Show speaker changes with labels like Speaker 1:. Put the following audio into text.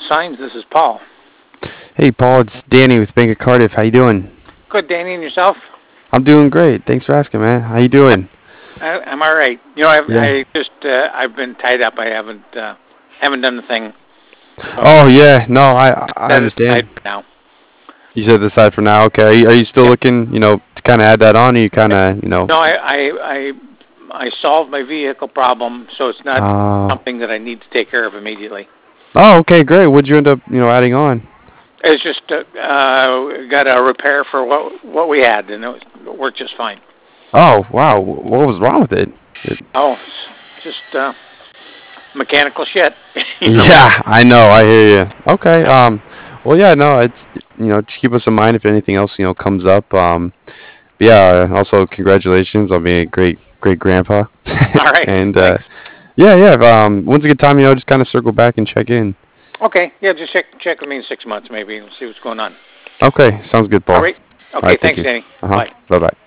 Speaker 1: Signs. This is Paul.
Speaker 2: Hey, Paul, it's Danny with Bank of Cardiff. How you doing?
Speaker 1: Good, Danny, and yourself?
Speaker 2: I'm doing great. Thanks for asking, man. How you doing?
Speaker 1: I'm all right.
Speaker 2: Yeah.
Speaker 1: I've been tied up. I haven't done the thing. So
Speaker 2: Oh, yeah. No, I
Speaker 1: that is tied
Speaker 2: understand.
Speaker 1: now.
Speaker 2: You said this side for now. Okay. Are you still
Speaker 1: Yeah.
Speaker 2: looking, to kind of add that on? Or you kind of.
Speaker 1: No, I solved my vehicle problem, so it's not
Speaker 2: Uh,
Speaker 1: something that I need to take care of immediately.
Speaker 2: oh, okay, great. What'd you end up, adding on?
Speaker 1: It's just got a repair for what we had, and it worked just fine.
Speaker 2: Oh, wow. What was wrong with it?
Speaker 1: Oh, it's just mechanical shit. you know.
Speaker 2: Yeah, I know. I hear you. Okay.
Speaker 1: Yeah.
Speaker 2: Well, yeah, no, it's, just keep us in mind if anything else, comes up. But yeah, also congratulations on being a great grandpa.
Speaker 1: All right.
Speaker 2: And
Speaker 1: Thanks.
Speaker 2: yeah, yeah. When's a good time, just kind of circle back and check in.
Speaker 1: Okay. Yeah, just check with me in 6 months maybe and see what's going on.
Speaker 2: Okay, sounds good,
Speaker 1: All
Speaker 2: Paul. All
Speaker 1: right. Okay.
Speaker 2: right, thank
Speaker 1: Thanks,
Speaker 2: you.
Speaker 1: Danny.
Speaker 2: Uh huh.
Speaker 1: Bye.
Speaker 2: Bye bye.